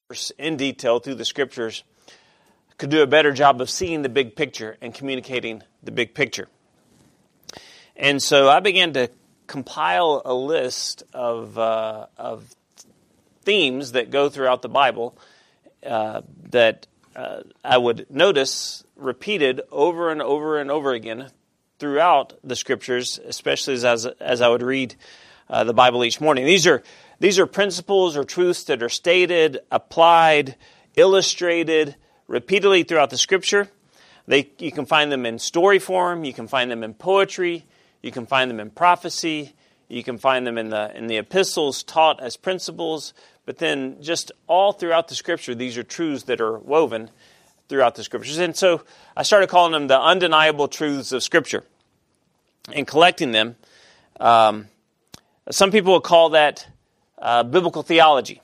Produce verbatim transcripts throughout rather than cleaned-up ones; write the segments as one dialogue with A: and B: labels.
A: in detail through the Scriptures could do a better job of seeing the big picture and communicating the big picture. And so I began to compile a list of uh, of themes that go throughout the Bible uh, that uh, I would notice repeated over and over and over again throughout the Scriptures, especially as as I would read uh, the Bible each morning. These are these are principles or truths that are stated, applied, illustrated repeatedly throughout the Scripture. They you can find them in story form, you can find them in poetry, you can find them in prophecy, you can find them in the in the epistles taught as principles, but then just all throughout the Scripture, these are truths that are woven throughout the Scriptures. And so I started calling them the undeniable truths of Scripture and collecting them. Um, some people will call that uh, biblical theology.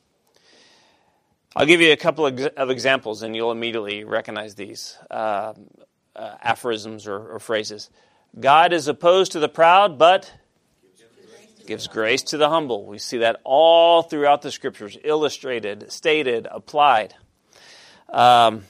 A: I'll give you a couple of, of examples, and you'll immediately recognize these uh, uh, aphorisms or, or phrases. God is opposed to the proud, but gives grace to the humble. We see that all throughout the Scriptures, illustrated, stated, applied. Um,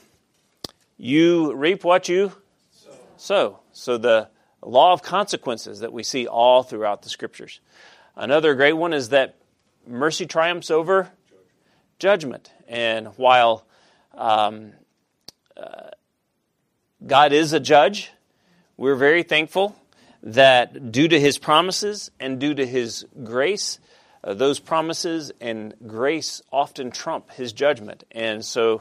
A: you reap what you sow. So the law of consequences that we see all throughout the Scriptures. Another great one is that mercy triumphs over judgment. And while um, uh, God is a judge, we're very thankful that due to His promises and due to His grace, uh, those promises and grace often trump His judgment. And so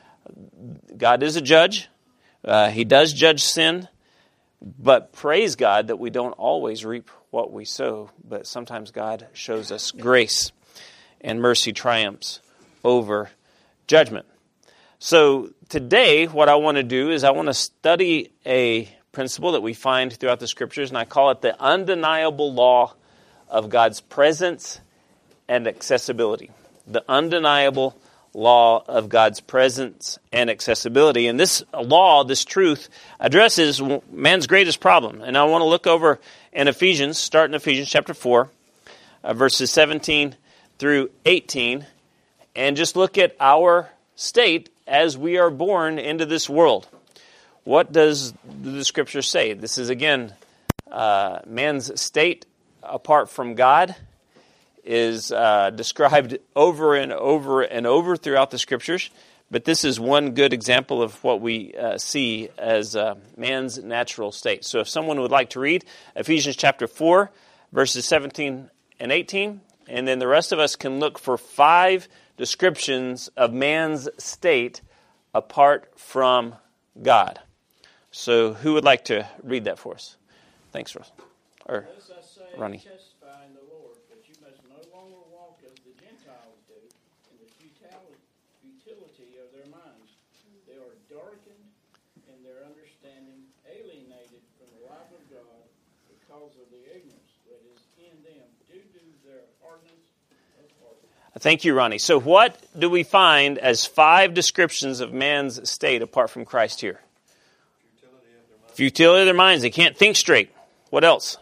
A: God is a judge. Uh, he does judge sin. But praise God that we don't always reap what we sow. But sometimes God shows us grace and mercy triumphs over judgment. So today what I want to do is I want to study a principle that we find throughout the Scriptures, and I call it the undeniable law of God's presence and accessibility. The undeniable law of God's presence and accessibility. And this law, this truth, addresses man's greatest problem. And I want to look over in Ephesians, start in Ephesians chapter four, uh, verses seventeen through eighteen, and just look at our state as we are born into this world. What does the Scripture say? This is, again, uh, man's state apart from God is uh, described over and over and over throughout the Scriptures. But this is one good example of what we uh, see as uh, man's natural state. So if someone would like to read Ephesians chapter four, verses seventeen and eighteen, and then the rest of us can look for five descriptions of man's state apart from God. So who would like to read that for us? Thanks, Russ. Or Ronnie.
B: Testify in the Lord, but you must no longer walk as the Gentiles do in the futility of their minds. They are darkened in their understanding, alienated from the life of God because of the ignorance that is in them due to their hardness of heart.
A: Thank you, Ronnie. So what do we find as five descriptions of man's state apart from Christ here? Futility of their minds. They can't think straight. What else?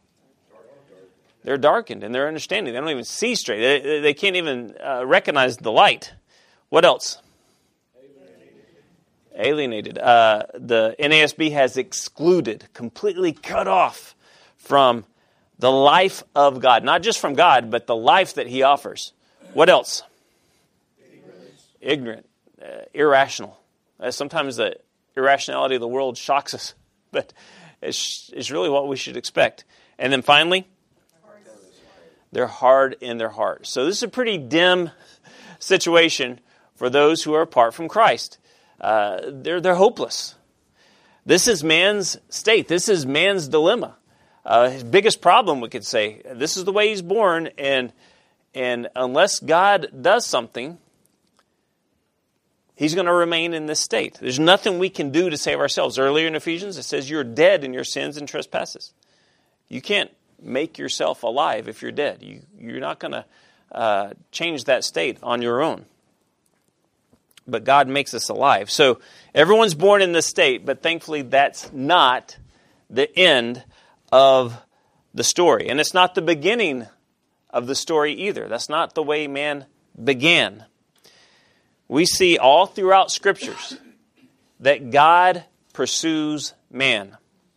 A: They're darkened in their understanding. They don't even see straight. They, they can't even uh, recognize the light. What else? Alienated. Alienated. Uh, the N A S B has excluded, completely cut off from the life of God. Not just from God, but the life that He offers. What else? Ignorance. Ignorant. Uh, irrational. Uh, sometimes the irrationality of the world shocks us, but it's, it's really what we should expect. And then finally, they're hard in their heart. So this is a pretty dim situation for those who are apart from Christ. Uh, they're they're hopeless. This is man's state. This is man's dilemma. Uh, his biggest problem, we could say. This is the way he's born, and and unless God does something, he's going to remain in this state. There's nothing we can do to save ourselves. Earlier in Ephesians, it says you're dead in your sins and trespasses. You can't make yourself alive if you're dead. You, you're not going to uh, change that state on your own. But God makes us alive. So everyone's born in this state, but thankfully that's not the end of the story. And it's not the beginning of the story either. That's not the way man began. we see all throughout Scriptures that God pursues man.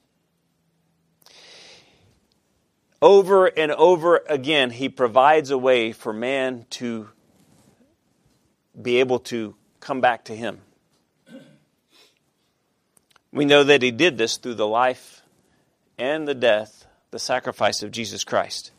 A: Over and over again, He provides a way for man to be able to come back to Him. We know that He did this through the life and the death, the sacrifice of Jesus Christ.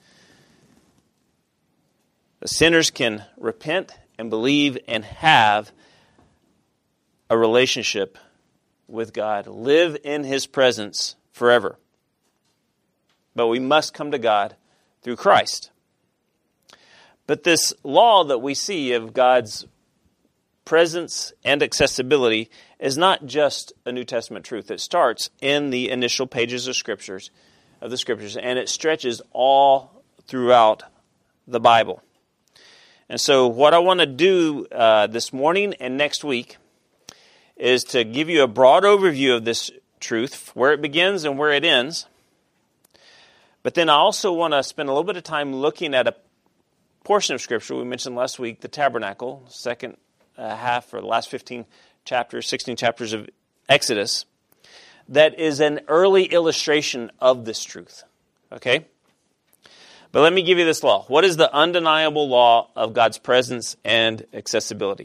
A: The sinners can repent and believe and have a relationship with God, live in His presence forever. But we must come to God through Christ. But this law that we see of God's presence and accessibility is not just a New Testament truth. It starts in the initial pages of Scriptures, of the Scriptures, and it stretches all throughout the Bible. And so what I want to do uh, this morning and next week is to give you a broad overview of this truth, where it begins and where it ends. But then I also want to spend a little bit of time looking at a portion of Scripture we mentioned last week, the tabernacle, second uh, half or the last fifteen chapters, sixteen chapters of Exodus, that is an early illustration of this truth. Okay? But let me give you this law. What is the undeniable law of God's presence and accessibility?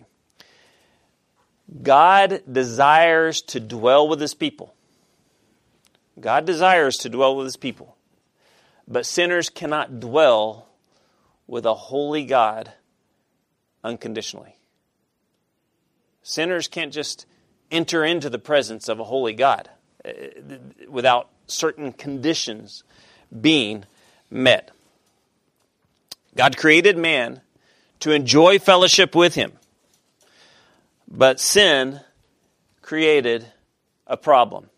A: God desires to dwell with His people. God desires to dwell with His people. But sinners cannot dwell with a holy God unconditionally. Sinners can't just enter into the presence of a holy God without certain conditions being met. God created man to enjoy fellowship with Him. But sin created a problem.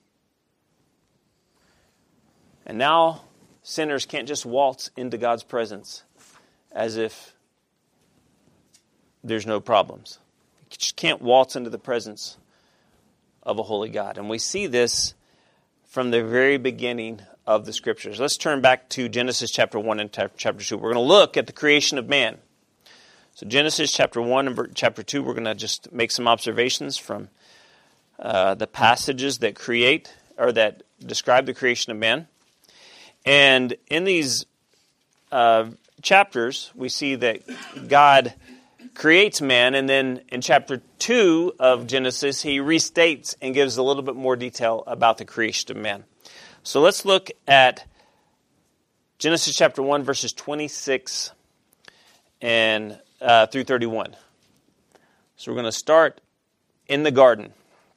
A: And now sinners can't just waltz into God's presence as if there's no problems. You just can't waltz into the presence of a holy God. And we see this from the very beginning of the Scriptures. Let's turn back to Genesis chapter one and chapter two. We're going to look at the creation of man. So Genesis chapter one and chapter two, we're going to just make some observations from uh, the passages that create or that describe the creation of man. And in these uh, chapters, we see that God creates man, and then in chapter two of Genesis, He restates and gives a little bit more detail about the creation of man. So let's look at Genesis chapter one, verses twenty-six and uh, through thirty-one. So we're going to start in the garden.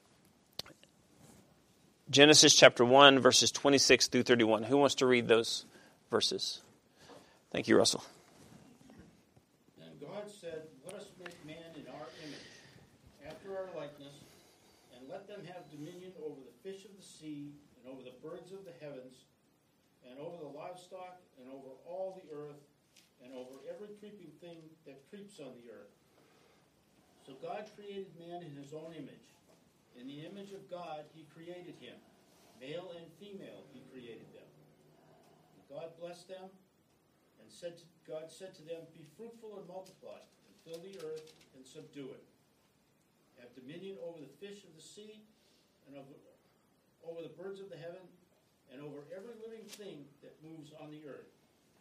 A: Genesis chapter one, verses twenty-six through thirty-one. Who wants to read those verses? Thank you, Russell.
B: And God said, "Let us make man in our image, after our likeness, and let them have dominion over the fish of the sea, and over the birds of the heavens, and over the livestock, and over all the earth, and over every creeping thing that creeps on the earth." So God created man in His own image. In the image of God, He created him. Male and female, He created them. And God blessed them, and said to, God said to them, "Be fruitful and multiply, and fill the earth and subdue it. Have dominion over the fish of the sea, and over, over the birds of the heaven, and over every living thing that moves on the earth."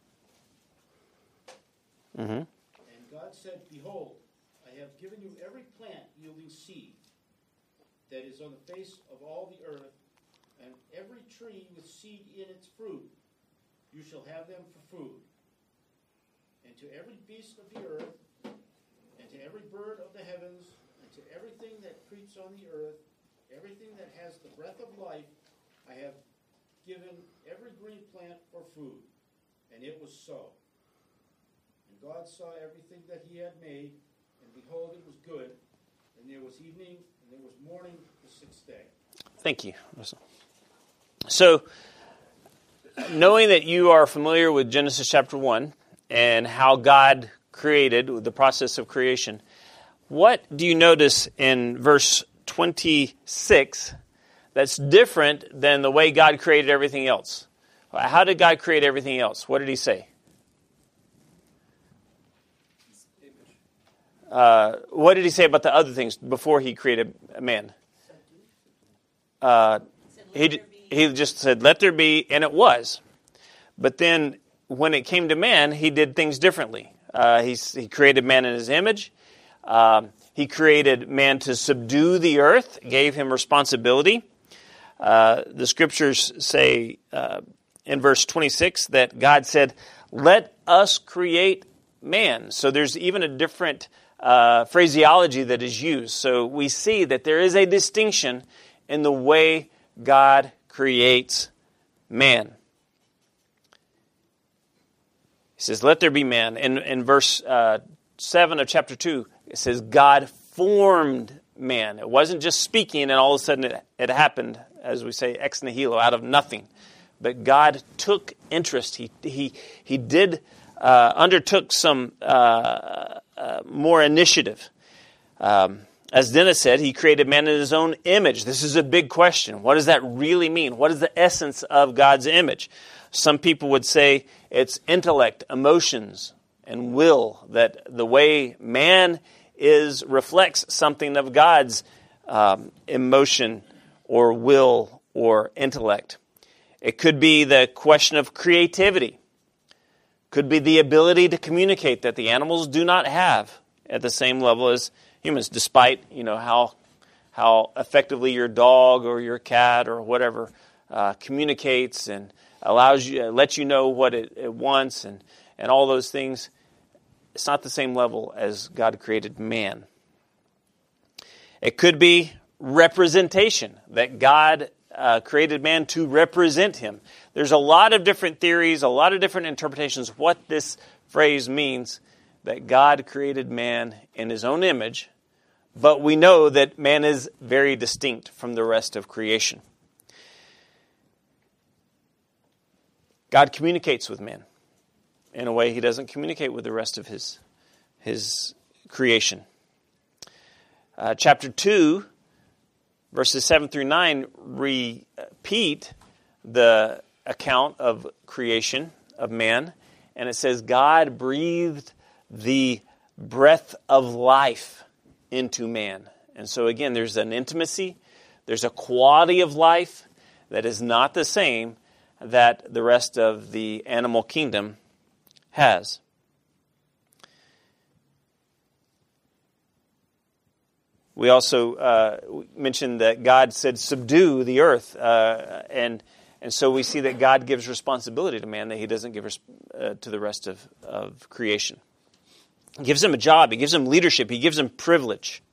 A: Mm-hmm.
B: And God said, "Behold, I have given you every plant yielding seed that is on the face of all the earth, and every tree with seed in its fruit. You shall have them for food. And to every beast of the earth, and to every bird of the heavens, and to everything that creeps on the earth, everything that has the breath of life, I have given every green plant for food." And it was so. And God saw everything that He had made, and behold, it was good. And there was evening, and there was morning, the sixth day.
A: Thank you. So, knowing that you are familiar with Genesis chapter one and how God created, the process of creation, what do you notice in verse twenty-six that's different than the way God created everything else? How did God create everything else? What did He say? Uh, what did he say about the other things before he created man? Uh, he he just said, "Let there be," and it was. But then, when it came to man, he did things differently. Uh, he he created man in his image. Um, he created man to subdue the earth, gave him responsibility. Uh, the scriptures say uh, in verse twenty-six that God said, "Let us create man." So there's even a different uh, phraseology that is used. So we see that there is a distinction in the way God creates man. He says, "Let there be man." In, in verse uh, seven of chapter two, it says, God formed man. It wasn't just speaking and all of a sudden it, it happened, as we say, ex nihilo, out of nothing. But God took interest. He he he did uh, undertook some uh, uh, more initiative. Um, as Dennis said, he created man in his own image. This is a big question. What does that really mean? What is the essence of God's image? Some people would say it's intellect, emotions, and will. That the way man is reflects something of God's um, emotion or will or intellect. It could be the question of creativity. Could be the ability to communicate that the animals do not have at the same level as humans, despite, you know, how how effectively your dog or your cat or whatever uh, communicates and allows you, uh, lets you know what it, it wants and, and all those things. It's not the same level as God created man. It could be representation, that God uh, created man to represent him. There's a lot of different theories, a lot of different interpretations of what this phrase means, that God created man in his own image, but we know that man is very distinct from the rest of creation. God communicates with man in a way he doesn't communicate with the rest of his, his creation. Uh, chapter two, verses seven through nine, repeat the account of creation of man. And it says, God breathed the breath of life into man. And so again, there's an intimacy, there's a quality of life that is not the same that the rest of the animal kingdom has. We also uh, mentioned that God said, subdue the earth. Uh, and and so we see that God gives responsibility to man that he doesn't give uh, to the rest of, of creation. He gives him a job. He gives him leadership. He gives him privilege.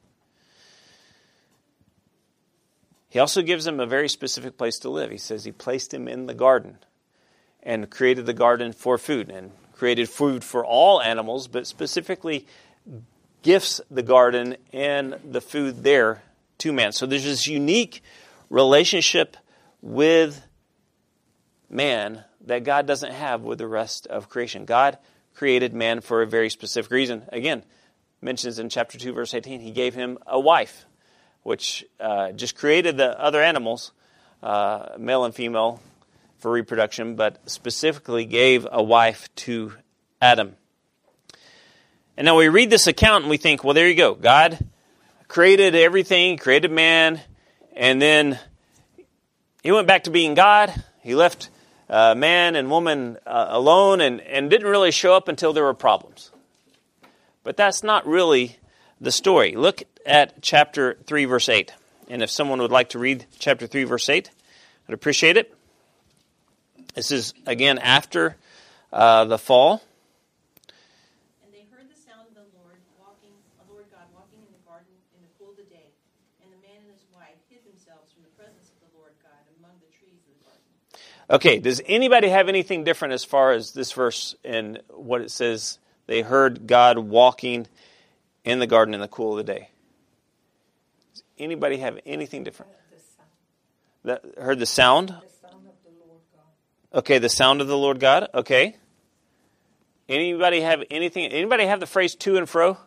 A: He also gives him a very specific place to live. He says he placed him in the garden and created the garden for food and created food for all animals, but specifically gifts the garden and the food there to man. So there's this unique relationship with man that God doesn't have with the rest of creation. God created man for a very specific reason. Again, mentions in chapter two, verse eighteen, he gave him a wife, which uh, just created the other animals, uh, male and female, for reproduction, but specifically gave a wife to Adam. And now we read this account and we think, well, there you go. God created everything, created man, and then he went back to being God. He left uh, man and woman uh, alone and, and didn't really show up until there were problems. But that's not really the story. Look at chapter three, verse eight. And if someone would like to read chapter three, verse eight, I'd appreciate it. This is, again, after uh, the fall.
C: And they heard the sound of the Lord walking, the Lord God walking in the garden in the cool of the day. And the man and his wife hid themselves from the presence of the Lord God among the trees of the garden.
A: Okay, does anybody have anything different as far as this verse and what it says? They heard God walking in the garden in the cool of the day. Does anybody have anything different? That heard the sound? Okay, the sound of the Lord God. Okay. Anybody have anything? Anybody have the phrase to and fro?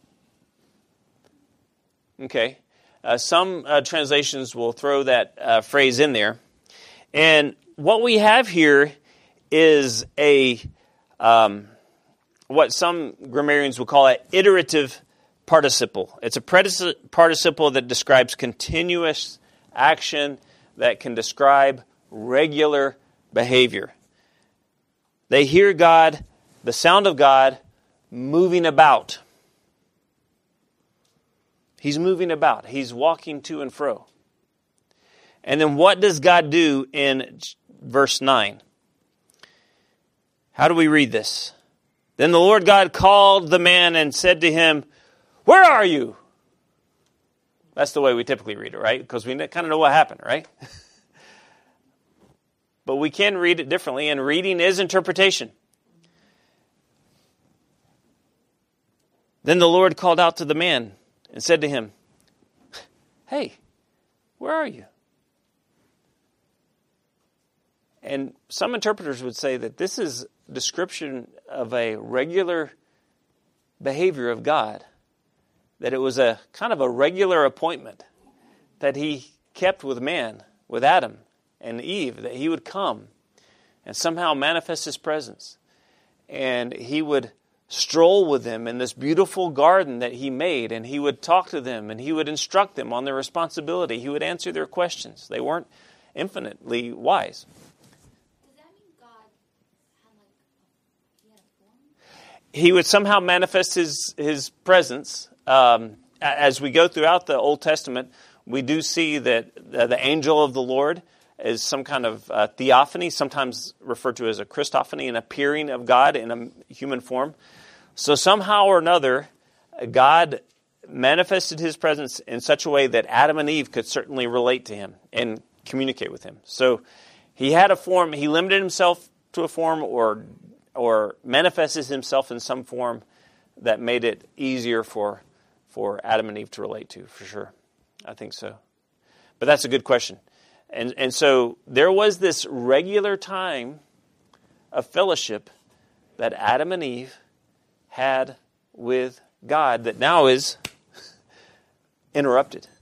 A: Okay. Uh, some uh, translations will throw that uh, phrase in there. And what we have here is a, um, what some grammarians would call an iterative participle. It's a participle that describes continuous action that can describe regular behavior. They hear God, the sound of God, moving about. He's moving about. He's walking to and fro. And then what does God do in verse nine? How do we read this? Then the Lord God called the man and said to him, "Where are you?" That's the way we typically read it, right? Because we kind of know what happened, right? But we can read it differently, and reading is interpretation. Then the Lord called out to the man and said to him, "Hey, where are you?" And some interpreters would say that this is a description of a regular behavior of God, that it was a kind of a regular appointment that he kept with man, with Adam and Eve, that he would come and somehow manifest his presence. And he would stroll with them in this beautiful garden that he made, and he would talk to them, and he would instruct them on their responsibility. He would answer their questions. They weren't infinitely wise.
D: Does that mean God had like he had a form?
A: He would somehow manifest his, his presence. Um, as we go throughout the Old Testament, we do see that uh, the angel of the Lord is some kind of uh, theophany, sometimes referred to as a Christophany, an appearing of God in a human form. So somehow or another, God manifested his presence in such a way that Adam and Eve could certainly relate to him and communicate with him. So he had a form, he limited himself to a form or or manifested himself in some form that made it easier for, for Adam and Eve to relate to, for sure. I think so. But that's a good question. And and so there was this regular time of fellowship that Adam and Eve had with God that now is interrupted.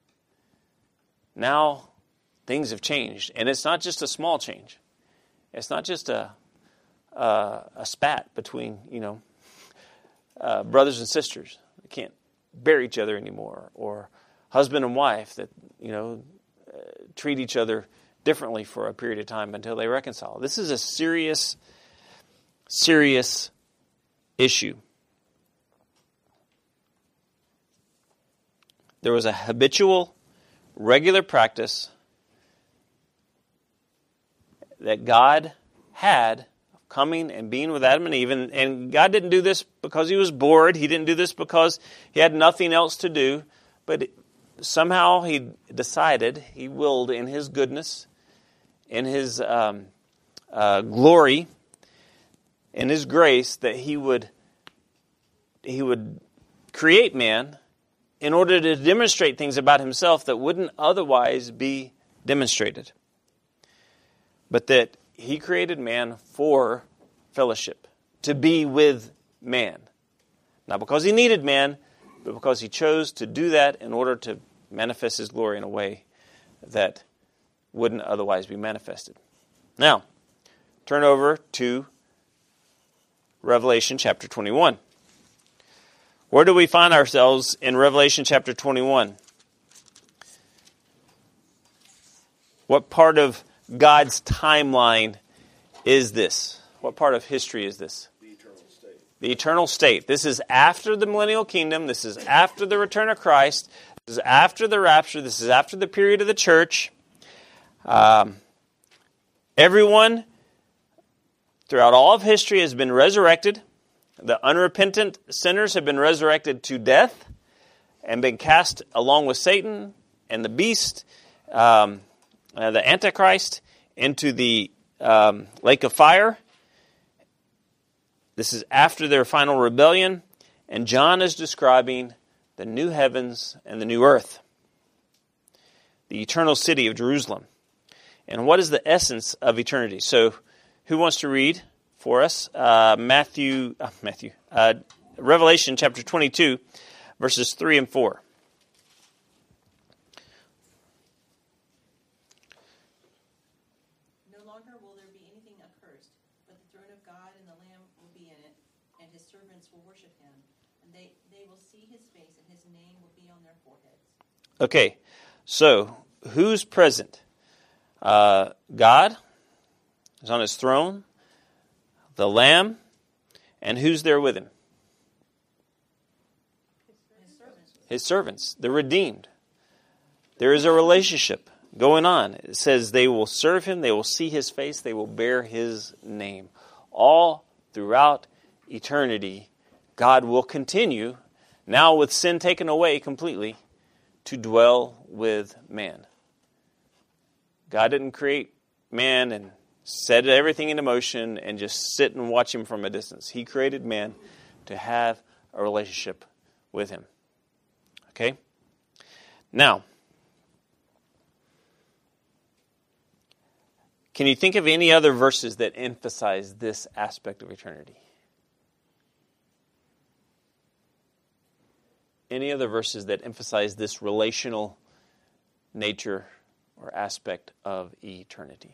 A: Now things have changed. And it's not just a small change. It's not just a a, a spat between, you know, uh, brothers and sisters. They can't bear each other anymore. Or husband and wife that, you know, uh, treat each other differently for a period of time until they reconcile. This is a serious, serious issue. There was a habitual, regular practice that God had of coming and being with Adam and Eve. And, and God didn't do this because he was bored. He didn't do this because he had nothing else to do. But somehow he decided, he willed in his goodness, in his um, uh, glory, in his grace, that he would he would create man in order to demonstrate things about himself that wouldn't otherwise be demonstrated. But that he created man for fellowship, to be with man. Not because he needed man, but because he chose to do that in order to manifest his glory in a way that wouldn't otherwise be manifested. Now, turn over to Revelation chapter twenty-one. Where do we find ourselves in Revelation chapter twenty-one? What part of God's timeline is this? What part of history is this?
B: The eternal state.
A: The eternal state. This is after the millennial kingdom. This is after the return of Christ. This is after the rapture. This is after the period of the church. Um, everyone throughout all of history has been resurrected. The unrepentant sinners have been resurrected to death and been cast along with Satan and the beast, um, uh, the Antichrist, into the um, lake of fire. This is after their final rebellion, and John is describing the new heavens and the new earth, the eternal city of Jerusalem. And what is the essence of eternity? So, who wants to read for us? Uh, Matthew, uh, Matthew, uh, Revelation chapter twenty-two, verses three and four.
C: No longer will there be anything accursed, but the throne of God and the Lamb will be in it, and his servants will worship him, and they, they will see his face, and his name will be on their foreheads.
A: Okay, so who's present? Uh, God is on his throne, the Lamb, and who's there with him?
C: His servants.
A: His servants, the redeemed. There is a relationship going on. It says they will serve him, they will see his face, they will bear his name. All throughout eternity, God will continue, now with sin taken away completely, to dwell with man. God didn't create man and set everything into motion and just sit and watch him from a distance. He created man to have a relationship with him. Okay? Now, can you think of any other verses that emphasize this aspect of eternity? Any other verses that emphasize this relational nature or aspect of eternity?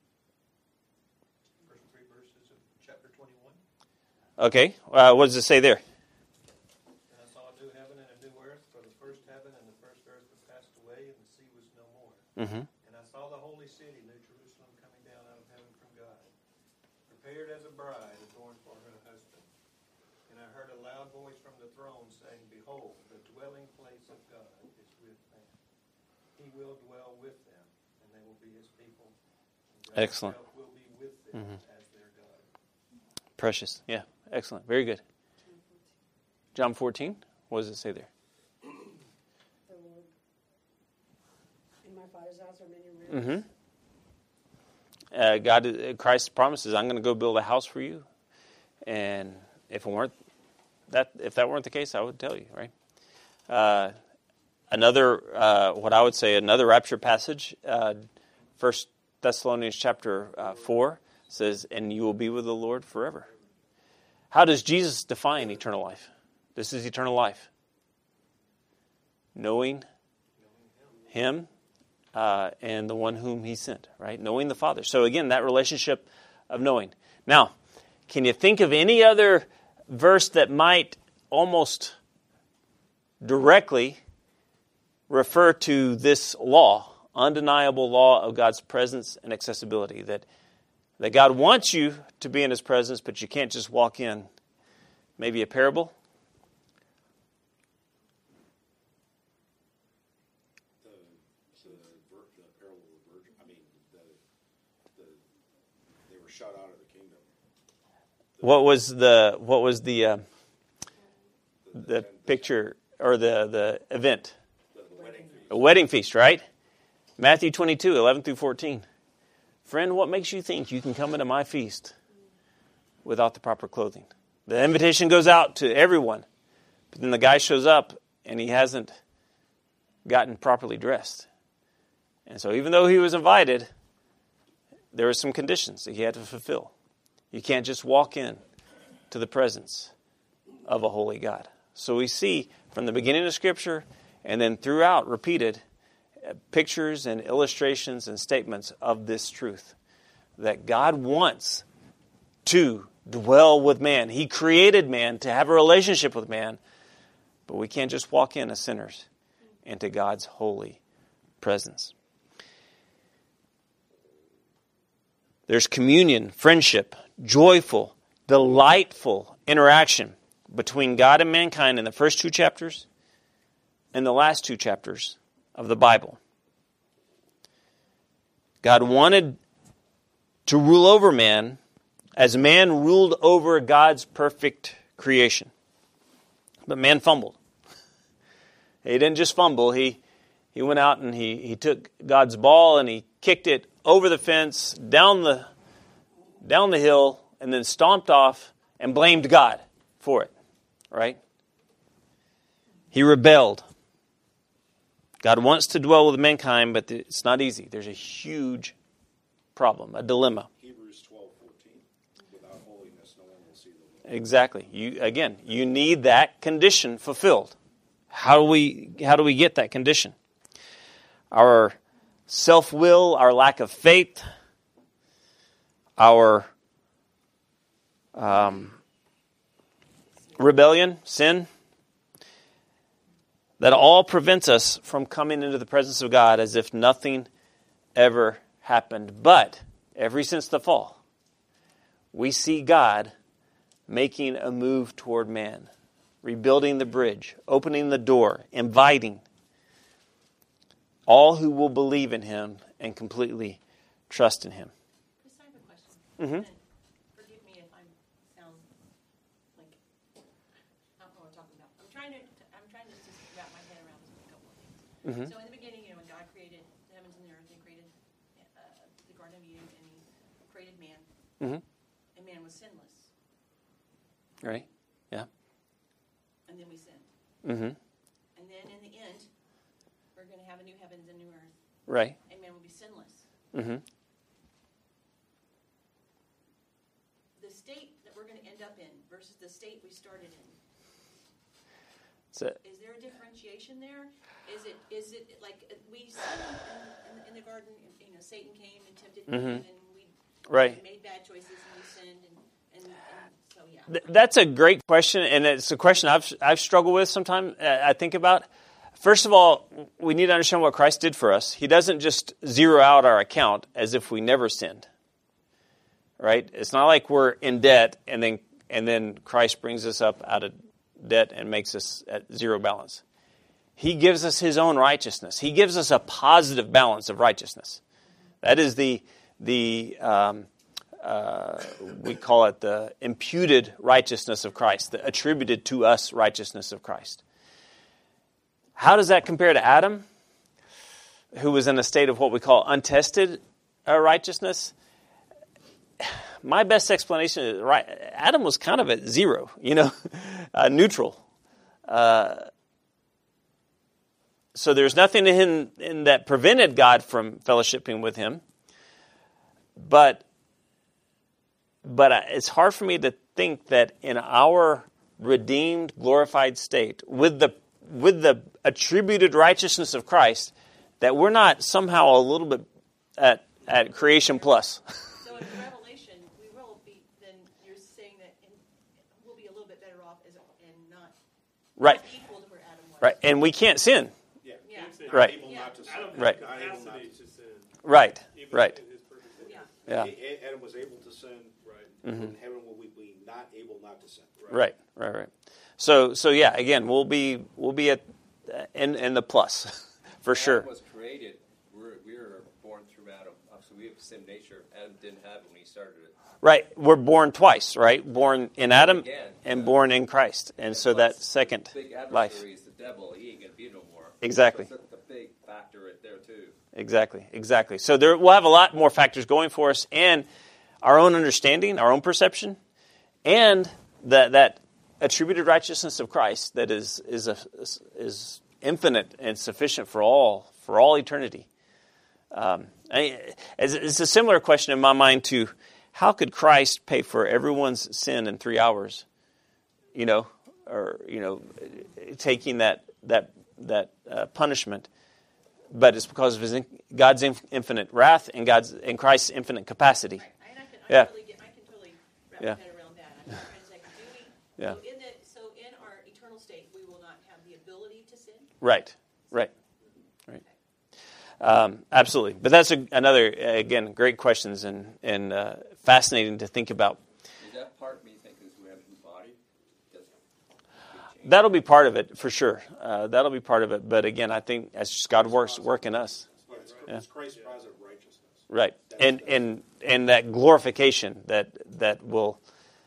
E: First three verses of chapter twenty-one.
A: Okay, uh, what does it say there?
E: And I saw a new heaven and a new earth, for the first heaven and the first earth were passed away, and the sea was no more.
A: Mm-hmm.
E: And I saw the holy city, New Jerusalem, coming down out of heaven from God, prepared as a bride adorned for her husband. And I heard a loud voice from the throne saying, Behold, the dwelling place of God is with man. He will dwell with them, and they will be his people. And God
A: Excellent.
E: himself will be with them
A: Mhm.
E: as their God.
A: Precious. Yeah, excellent. Very good. John fourteen, what does it say there?
F: The Lord. In my Father's house are many rooms.
A: Mm-hmm. Uh, God, uh, Christ promises, I'm going to go build a house for you. And if it weren't that, if that weren't the case, I would tell you, right? Uh, another, uh, what I would say, another rapture passage, uh, First Thessalonians chapter uh, four says, "And you will be with the Lord forever." How does Jesus define eternal life? This is eternal life: knowing Him uh, and the one whom He sent. Right, knowing the Father. So again, that relationship of knowing. Now, can you think of any other verse that might almost directly refer to this law, undeniable law of God's presence and accessibility, that that God wants you to be in His presence, but you can't just walk in? Maybe a parable?
G: The, the, ver- the parable of the virgin, I mean, the, the, they were shut out of the kingdom.
A: What was the what was the uh, the picture or the, the event?
G: The, the wedding feast.
A: A wedding feast, right? Matthew twenty-two, eleven through fourteen. Friend, what makes you think you can come into my feast without the proper clothing? The invitation goes out to everyone, but then the guy shows up and he hasn't gotten properly dressed. And so even though he was invited, there were some conditions that he had to fulfill. You can't just walk in to the presence of a holy God. So we see from the beginning of Scripture and then throughout repeated pictures and illustrations and statements of this truth, that God wants to dwell with man. He created man to have a relationship with man, but we can't just walk in as sinners into God's holy presence. There's communion, friendship, joyful, delightful interaction between God and mankind in the first two chapters and the last two chapters of the Bible. God wanted to rule over man as man ruled over God's perfect creation. But man fumbled. He didn't just fumble. He he went out and he, he took God's ball and he kicked it over the fence, down the down the hill, and then stomped off and blamed God for it. Right? He rebelled. God wants to dwell with mankind, but it's not easy. There's a huge problem, a dilemma.
G: Hebrews twelve fourteen. Without holiness, no one will see the Lord.
A: Exactly. You again, you need that condition fulfilled. How do we how do we get that condition? Our self-will, our lack of faith, our um, rebellion, sin, That all prevents us from coming into the presence of God as if nothing ever happened. But ever since the fall, we see God making a move toward man, rebuilding the bridge, opening the door, inviting all who will believe in him and completely trust in him.
C: Chris, I have a question.
A: Mm-hmm.
C: And forgive me if I sound like I don't know what I'm talking about. I'm trying to I'm trying to just wrap my head around this with a couple of things.
A: Mm-hmm.
C: So in the beginning, you know, when God created the heavens and the earth, He created uh, the Garden of Eden, and He created man,
A: Mm-hmm.
C: and man was sinless,
A: Right? Yeah.
C: and then we sinned,
A: Mm-hmm.
C: and then in the end, we're going to have a new heavens and new earth,
A: Right.
C: and man will be sinless.
A: Mm-hmm.
C: The state that we're going to end up in versus the state we started in.
A: So,
C: Is there a differentiation there? Is it is it like uh, we sinned in, in, in the garden? You know, Satan came and tempted
A: Mhm.
C: Eve, and we
A: Right.
C: made bad choices, and we sinned, and, and, and so yeah.
A: Th- that's a great question, and it's a question I've I've struggled with sometimes. uh, I think about. First of all, we need to understand what Christ did for us. He doesn't just zero out our account as if we never sinned. Right? It's not like we're in debt and then and then Christ brings us up out of debt and makes us at zero balance. He gives us his own righteousness. He gives us a positive balance of righteousness. That is the the um, uh, we call it the imputed righteousness of Christ, the attributed to us righteousness of Christ. How does that compare to Adam, who was in a state of what we call untested uh, righteousness? My best explanation is, right, Adam was kind of at zero, you know, uh, neutral. Uh, so there's nothing in him in that prevented God from fellowshipping with him. But, but it's hard for me to think that in our redeemed, glorified state, with the with the attributed righteousness of Christ, that we're not somehow a little bit at at creation plus.
C: So in Revelation, we will be. Then you're saying that in, we'll be a little bit better off as a, and not
A: Right.
C: equal to where Adam was.
A: Right, and we can't sin.
G: Yeah.
C: Yeah.
G: Not
A: Right.
G: able
C: Yeah.
G: not to sin.
H: Adam had
A: Right.
G: Not able not
H: capacity
G: to
H: to sin.
A: Right,
H: Even
A: right,
H: in his perfect nature.
C: Yeah.
A: yeah,
G: A- Adam was able to sin.
H: Right.
G: In heaven will we be not able not to sin.
A: right, right, right. So, so yeah, again, we'll be we'll be at in in the plus for sure.
I: Adam was created. We're, we were born through Adam. Obviously, we have the same nature. Adam didn't have it when he started it.
A: Right, we're born twice, right? Born in Adam
I: Again,
A: and
I: yeah.
A: born in Christ, and so that second
I: The big
A: life.
I: adversary is the devil. He ain't going to be no more.
A: Exactly.
I: So that's a big factor right there, too.
A: Exactly, exactly. So there, we'll have a lot more factors going for us, and our own understanding, our own perception, and that that attributed righteousness of Christ that is is a, is infinite and sufficient for all for all eternity. Um, I, it's, it's a similar question in my mind to how could Christ pay for everyone's sin in three hours? You know, or you know, taking that that that uh, punishment. But it's because of his God's infinite wrath and God's and Christ's infinite capacity.
C: Right. And I can, I
A: Yeah.
C: can totally get, I can totally wrap
A: Yeah.
C: my head around that. I'm just trying to say, do we,
A: Yeah.
C: so in the, so in our eternal state, we will not have the ability to sin?
A: Right, right, right. Um, absolutely. But that's a, another, uh, again, great questions and and uh, fascinating to think about.
I: Is that part of me thinking we have a new body? Does it
A: That'll be part of it for sure. Uh, that'll be part of it. But again, I think as just God works work in us.
G: Yeah, it's,
A: Yeah.
G: it's Christ's positive righteousness.
A: Right, and and and that glorification that that will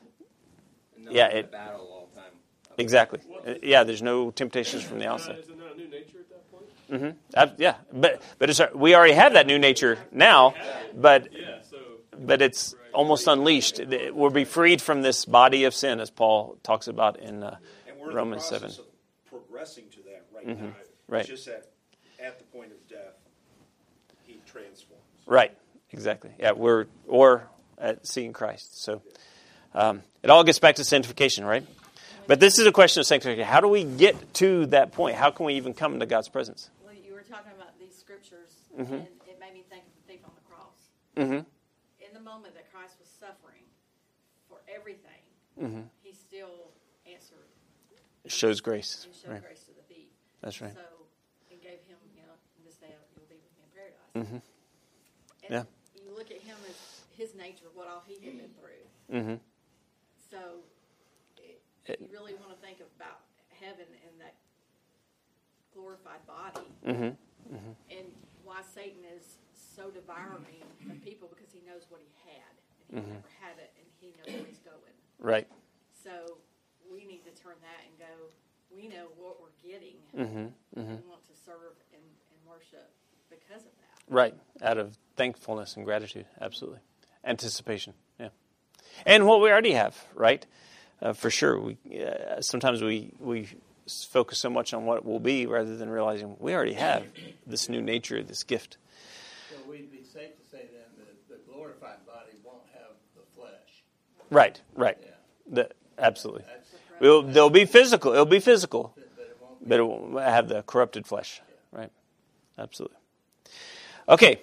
I: not
A: Yeah,
I: in a
A: it-
I: battle all the time?
A: exactly. Uh, Yeah, there's no temptations from the
H: Uh,
A: outset.
H: is it not a new nature at that point?
A: Mm-hmm. Yeah, but but it's, we already have that new nature now, but
H: Yeah, so
A: but it's almost unleashed. It- We'll be freed from this body of sin, as Paul talks about in uh,
G: And we're
A: Romans
G: in the process
A: seven.
G: of progressing to that right
A: Mhm.
G: now.
A: Right.
G: It's just that at the point of death, he transforms.
A: Right, exactly. Yeah, we're or at seeing Christ. So um, it all gets back to sanctification, right? But this is a question of sanctification. How do we get to that point? How can we even come into God's presence?
J: Well, you were talking about these scriptures,
A: Mhm.
J: and it made me think of the thief on the cross.
A: Mm-hmm.
J: In the moment that Christ was suffering for everything,
A: Mm-hmm.
J: he still answered
A: It shows grace.
J: and showed
A: Right.
J: grace to the thief.
A: That's right.
J: So, and gave him, you know, in this day you'll be with me in paradise.
A: Mm-hmm.
J: And
A: Yeah.
J: you look at him as his nature, what all he had been through.
A: Mm-hmm.
J: So, it,
A: It-
J: you really want to think about heaven and that glorified body,
A: Mm-hmm. Mm-hmm.
J: and why Satan is so devouring of people, because he knows what he had, and he
A: Mhm.
J: never had it, and he knows where he's going.
A: Right.
J: So we need to turn that and go, we know what we're getting.
A: Mm-hmm. Mm-hmm.
J: We want to serve and, and worship because of that.
A: Right. Out of thankfulness and gratitude. Absolutely. Anticipation. Yeah. And what we already have, right? Uh, for sure. We uh, sometimes we we focus so much on what it will be rather than realizing we already have this new nature, this gift.
B: So we'd be safe to say then that the glorified body won't have the flesh.
A: Right. Right.
B: Yeah.
A: The, absolutely.
B: That's,
A: It'll, they'll be physical. It'll be physical,
B: but it won't be.
A: but it won't have the corrupted flesh. Right. Absolutely. Okay.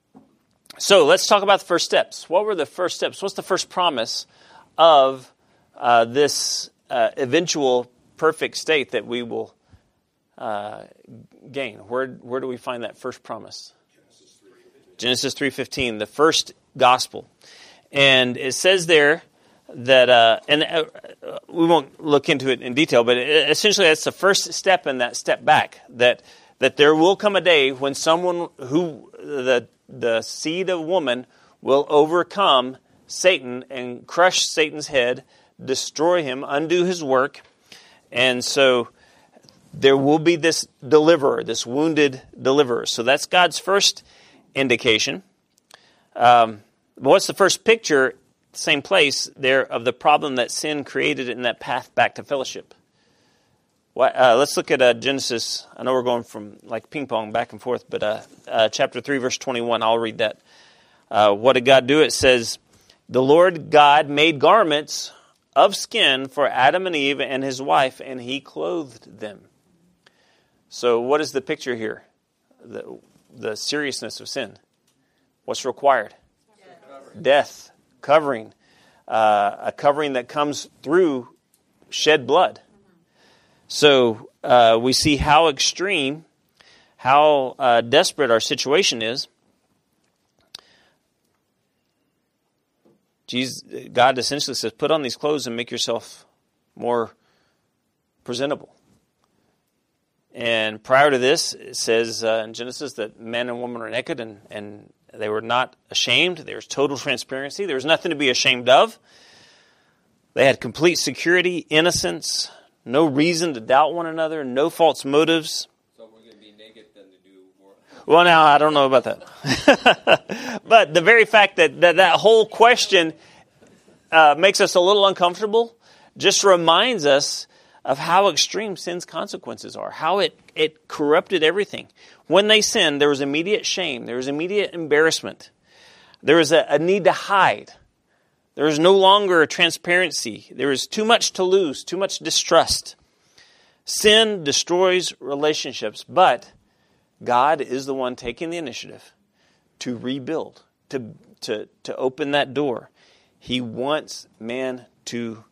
A: So let's talk about the first steps. What were the first steps? What's the first promise of uh, this uh, eventual perfect state that we will uh, gain? Where where do we find that first promise? Genesis three fifteen, the first gospel. And it says there that, uh, and uh, we won't look into it in detail, but it, essentially that's the first step in that step back, that that there will come a day when someone who, the the seed of woman, will overcome Satan and crush Satan's head, destroy him, undo his work. And so there will be this deliverer, this wounded deliverer. So that's God's first indication. Um, but what's the first picture, same place there, of the problem that sin created in that path back to fellowship? What, uh, let's look at uh, Genesis. I know we're going from like ping pong back and forth, but uh, uh, chapter three, verse twenty-one, I'll read that. Uh, what did God do? It says, the Lord God made garments of skin for Adam and Eve and his wife, and he clothed them. So what is the picture here? The, the seriousness of sin. What's required? Death. Death. Covering. Uh, a covering that comes through shed blood. So uh, we see how extreme, how uh, desperate our situation is. Jesus, God essentially says, put on these clothes and make yourself more presentable. And prior to this, it says uh, in Genesis that man and woman were naked and, and they were not ashamed. There was total transparency. There was nothing to be ashamed of. They had complete security, innocence, no reason to doubt one another, no false motives.
I: So we're going to be naked then to do more.
A: Well, now, I don't know about that. But the very fact that that, that whole question uh, makes us a little uncomfortable just reminds us of how extreme sin's consequences are, how it, it corrupted everything. When they sinned, there was immediate shame. There was immediate embarrassment. There was a, a need to hide. There was no longer a transparency. There was too much to lose, too much distrust. Sin destroys relationships, but God is the one taking the initiative to rebuild, to, to, to open that door. He wants man to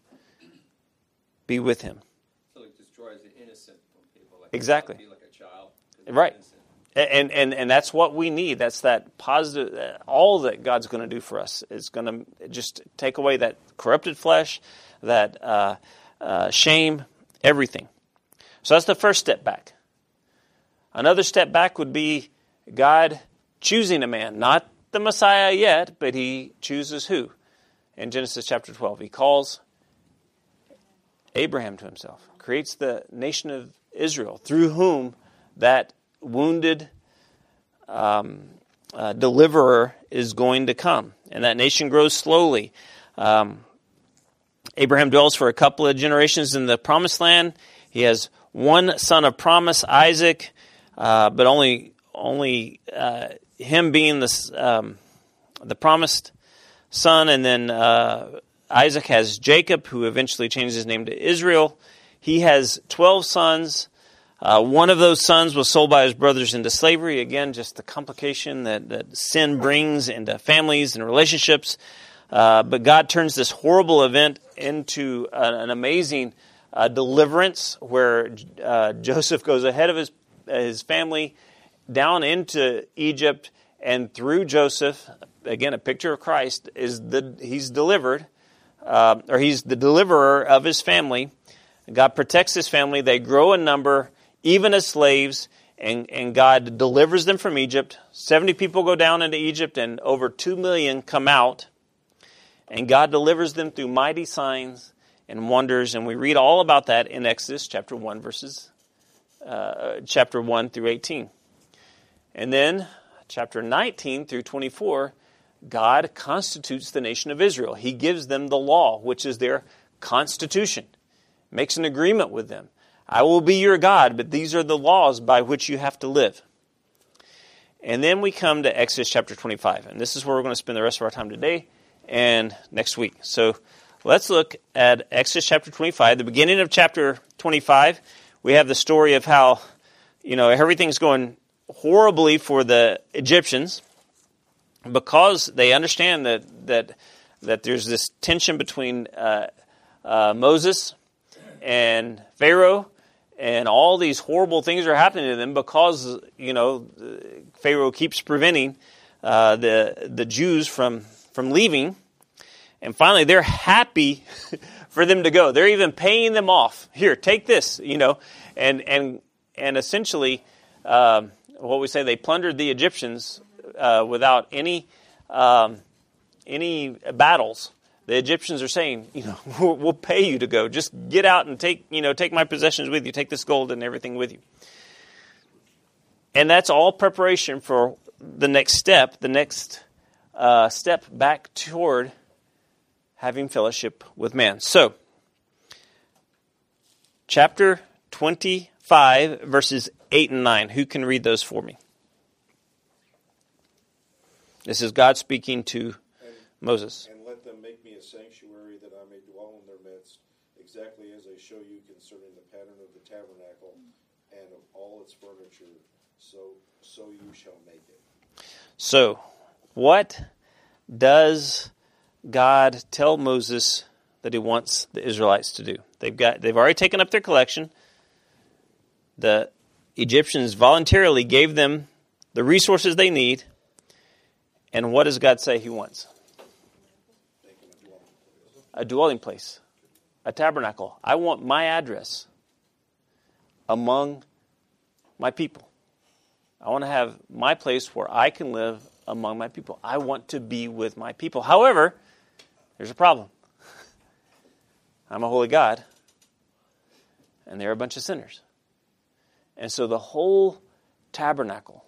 A: be with him.
I: So it destroys the innocent from people. Like
A: Exactly.
I: Be like a child.
A: Right.
I: Innocent.
A: And, and and that's what we need. That's that positive, all that God's going to do for us is going to just take away that corrupted flesh, that uh, uh, shame, everything. So that's the first step back. Another step back would be God choosing a man, not the Messiah yet, but he chooses who? In Genesis chapter twelve, he calls Abraham to himself, creates the nation of Israel, through whom that wounded um, uh, deliverer is going to come. And that nation grows slowly. Um, Abraham dwells for a couple of generations in the promised land. He has one son of promise, Isaac, uh, but only only uh, him being the, um, the promised son. And then uh, Isaac has Jacob, who eventually changes his name to Israel. He has twelve sons. Uh, one of those sons was sold by his brothers into slavery. Again, just the complication that, that sin brings into families and relationships. Uh, but God turns this horrible event into an, an amazing uh, deliverance where uh, Joseph goes ahead of his his family down into Egypt, and through Joseph, again a picture of Christ, is the he's delivered, uh, or he's the deliverer of his family. God protects his family. They grow in number, even as slaves, and, and God delivers them from Egypt. seventy people go down into Egypt, and over two million come out. And God delivers them through mighty signs and wonders. And we read all about that in Exodus chapter one, verses uh, chapter one through eighteen. And then chapter nineteen through twenty-four, God constitutes the nation of Israel. He gives them the law, which is their constitution. Makes an agreement with them. I will be your God, but these are the laws by which you have to live. And then we come to Exodus chapter twenty-five. And this is where we're going to spend the rest of our time today and next week. So let's look at Exodus chapter twenty-five. The beginning of chapter twenty-five, we have the story of how, you know, everything's going horribly for the Egyptians because they understand that that that there's this tension between uh, uh, Moses and Pharaoh, and all these horrible things are happening to them because, you know, Pharaoh keeps preventing uh, the the Jews from from leaving. And finally, they're happy for them to go. They're even paying them off. Here, take this, you know, and and and essentially, um, what we say, they plundered the Egyptians uh, without any um, any battles. The Egyptians are saying, you know, we'll, we'll pay you to go. Just get out and take, you know, take my possessions with you. Take this gold and everything with you. And that's all preparation for the next step, the next uh, step back toward having fellowship with man. So, chapter twenty-five, verses eight and nine. Who can read those for me? This is God speaking to
G: and,
A: Moses.
G: And let them make me a sanctuary that I may dwell in their midst, exactly as I show you concerning the pattern of the tabernacle and of all its furniture. So, so you shall make it.
A: So, what does God tell Moses that he wants the Israelites to do? They've got they've already taken up their collection. The Egyptians voluntarily gave them the resources they need. And what does God say he wants? A dwelling place. A tabernacle. I want my address among my people. I want to have my place where I can live among my people. I want to be with my people. However, there's a problem. I'm a holy God, and they're a bunch of sinners. And so the whole tabernacle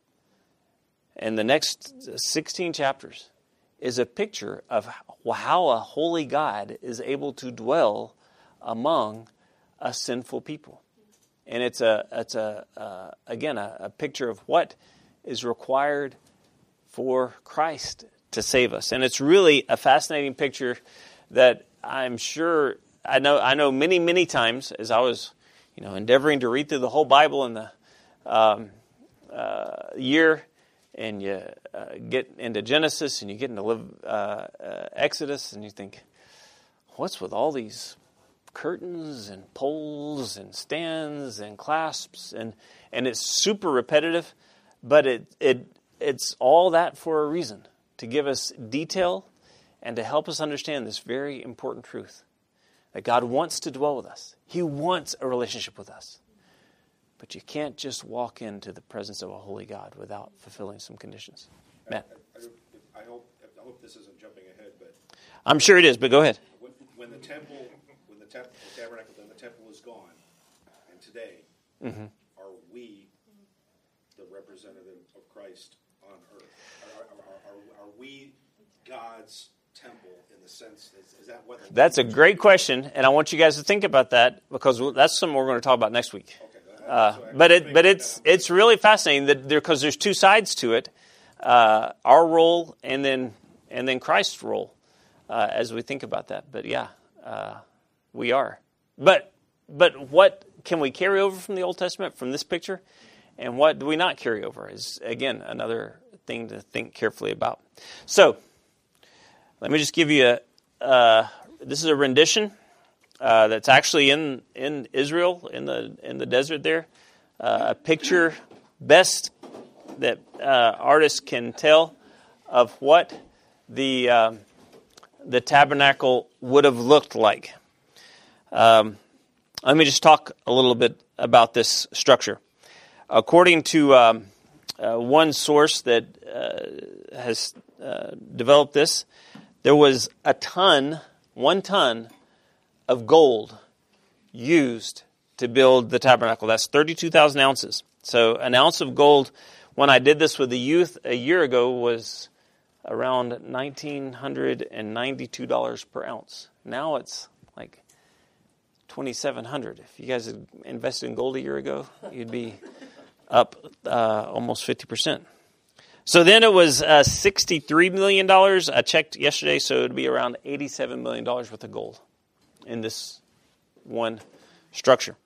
A: and the next sixteen chapters is a picture of how a holy God is able to dwell among a sinful people. And it's a it's a uh, again a, a picture of what is required for Christ to save us. And it's really a fascinating picture that I'm sure I know I know many many times as I was, you know, endeavoring to read through the whole Bible in the um, uh, year. And you uh, get into Genesis and you get into uh, uh, Exodus and you think, what's with all these curtains and poles and stands and clasps? And and it's super repetitive, but it it it's all that for a reason, to give us detail and to help us understand this very important truth, that God wants to dwell with us. He wants a relationship with us. But you can't just walk into the presence of a holy God without fulfilling some conditions. Matt?
G: I, I, I, hope, I hope this isn't jumping ahead, but...
A: I'm sure it is, but go ahead.
G: When, when the temple, when the, temp, the tabernacle, then the temple is gone, and today, mm-hmm. are we the representative of Christ on earth? Are, are, are, are we God's temple in the sense, is, is that what...
A: That's a great question, and I want you guys to think about that, because that's something we're going to talk about next week.
G: Okay.
A: Uh, but it, but it's it's really fascinating that there, because there's two sides to it, uh, our role and then and then Christ's role uh, as we think about that. But yeah, uh, we are. But but what can we carry over from the Old Testament, from this picture, and what do we not carry over is again another thing to think carefully about. So let me just give you a. Uh, this is a rendition uh, that's actually in, in Israel, in the in the desert there. Uh, a picture best that uh, artists can tell of what the um, the tabernacle would have looked like. Um, let me just talk a little bit about this structure. According to um, uh, one source that uh, has uh, developed this, there was a ton, one ton of gold used to build the tabernacle. That's thirty-two thousand ounces. So an ounce of gold, when I did this with the youth a year ago, was around one thousand nine hundred ninety-two dollars per ounce. Now it's like two thousand seven hundred dollars. If you guys had invested in gold a year ago, you'd be up uh, almost fifty percent. So then it was uh, sixty-three million dollars. I checked yesterday, so it would be around eighty-seven million dollars worth of gold in this one structure.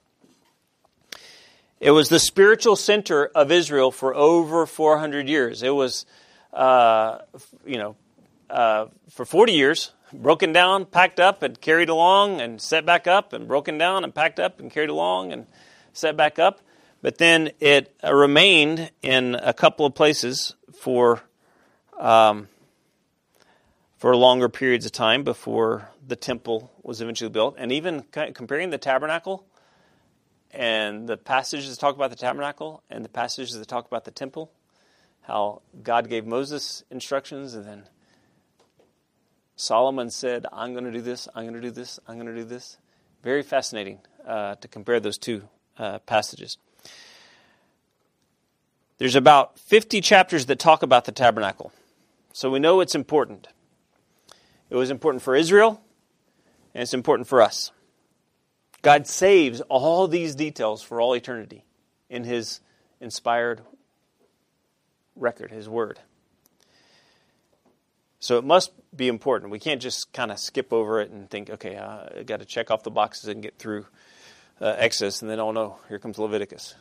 A: It was the spiritual center of Israel for over four hundred years. It was, uh, you know, uh, for forty years, broken down, packed up, and carried along, and set back up, and broken down, and packed up, and carried along, and set back up. But then it uh, remained in a couple of places for um, for longer periods of time before the temple was eventually built. And even comparing the tabernacle and the passages that talk about the tabernacle and the passages that talk about the temple, how God gave Moses instructions and then Solomon said, I'm going to do this, I'm going to do this, I'm going to do this. Very fascinating uh, to compare those two uh, passages. There's about fifty chapters that talk about the tabernacle. So we know it's important. It was important for Israel, and it's important for us. God saves all these details for all eternity in His inspired record, His Word. So it must be important. We can't just kind of skip over it and think, okay, uh, I've got to check off the boxes and get through uh, Exodus, and then, oh no, here comes Leviticus.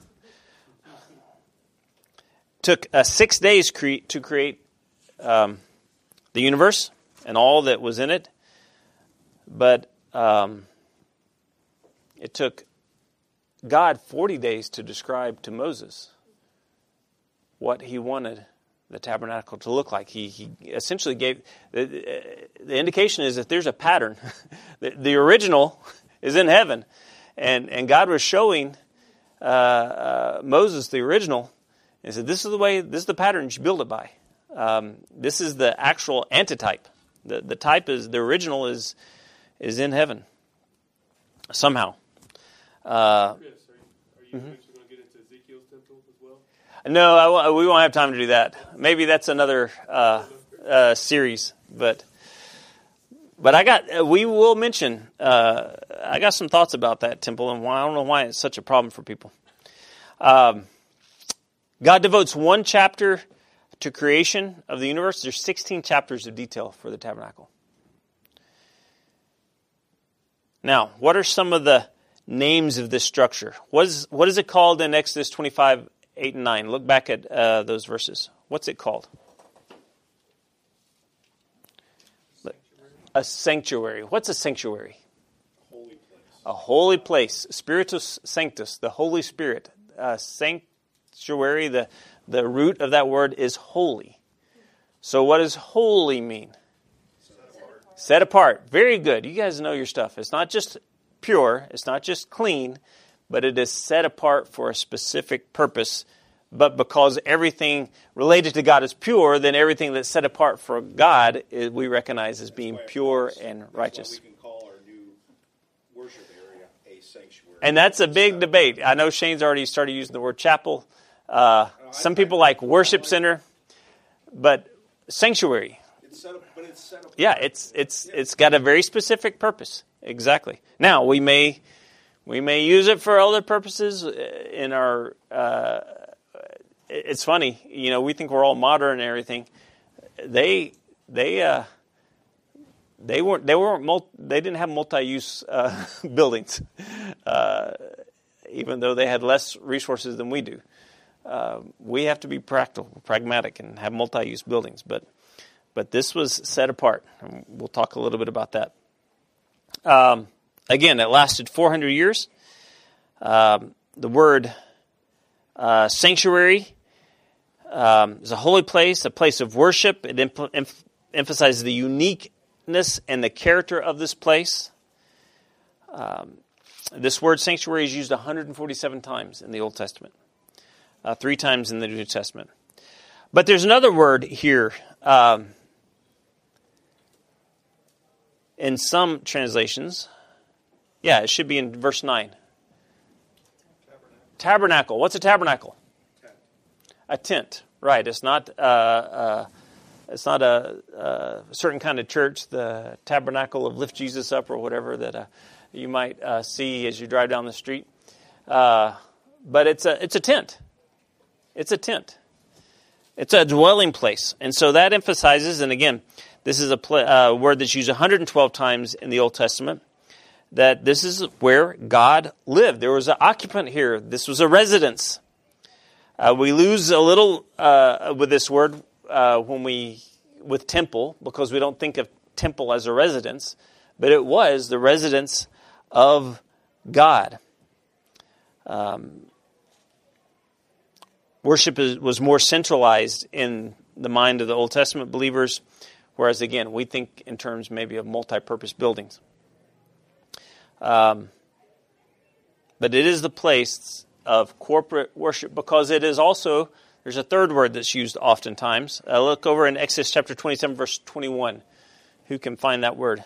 A: Took uh, six days cre- to create um, the universe and all that was in it, but um, it took God forty days to describe to Moses what He wanted the tabernacle to look like. He, he essentially gave, the, the indication is that there's a pattern. the, the original is in heaven, and, and God was showing uh, uh, Moses the original. He said, this is the way, this is the pattern you should build it by. Um, this is the actual antitype. The the type is, the original is is in heaven. Somehow. Uh,
H: Chris, are you, are you mm-hmm. eventually going to get into Ezekiel's temple as well?
A: No, I w- we won't have time to do that. Maybe that's another uh, uh, series. But but I got, we will mention, uh, I got some thoughts about that temple and why, I don't know why it's such a problem for people. Um God devotes one chapter to creation of the universe. There's sixteen chapters of detail for the tabernacle. Now, what are some of the names of this structure? What is, what is it called in Exodus twenty-five, eight and nine? Look back at uh, those verses. What's it called? A sanctuary. What's a sanctuary?
G: A holy place.
A: A holy place. Spiritus Sanctus, the Holy Spirit. Uh, sanct. Sanctuary, the, the root of that word is holy. So what does holy mean?
G: Set apart.
A: Set apart. Very good. You guys know your stuff. It's not just pure. It's not just clean. But it is set apart for a specific purpose. But because everything related to God is pure, then everything that's set apart for God is, we recognize as being pure and righteous.
G: That's why we can call our new worship area a sanctuary.
A: And that's a big debate. I know Shane's already started using the word chapel. Uh, some people like worship center, but sanctuary.
G: It's set up, but it's set up.
A: Yeah, it's it's it's got a very specific purpose. Exactly. Now we may we may use it for other purposes in our. Uh, it's funny, you know. We think we're all modern and everything. They they uh, they weren't they weren't multi, they didn't have multi-use uh, buildings, uh, even though they had less resources than we do. Uh, we have to be practical, pragmatic, and have multi-use buildings. But but this was set apart. And we'll talk a little bit about that. Um, again, it lasted four hundred years. Um, the word uh, sanctuary um, is a holy place, a place of worship. It em- em- emphasizes the uniqueness and the character of this place. Um, this word sanctuary is used one hundred forty-seven times in the Old Testament, uh, three times in the New Testament. But there's another word here. Um, in some translations, yeah, it should be in verse nine. Tabernacle. Tabernacle. What's a tabernacle? Tent. A tent, right? It's not. Uh, uh, it's not a, a certain kind of church, the tabernacle of Lift Jesus Up or whatever that uh, you might uh, see as you drive down the street. Uh, but it's a it's a tent. It's a tent. It's a dwelling place, and so that emphasizes. And again, this is a pl- uh, word that's used one hundred twelve times in the Old Testament. That this is where God lived. There was an occupant here. This was a residence. Uh, we lose a little uh, with this word uh, when we with temple because we don't think of temple as a residence, but it was the residence of God. Um, worship is, was more centralized in the mind of the Old Testament believers, whereas again we think in terms maybe of multi-purpose buildings. Um, but it is the place of corporate worship because it is also, there's a third word that's used oftentimes. Uh, look over in Exodus chapter twenty-seven, verse twenty-one. Who can find that word?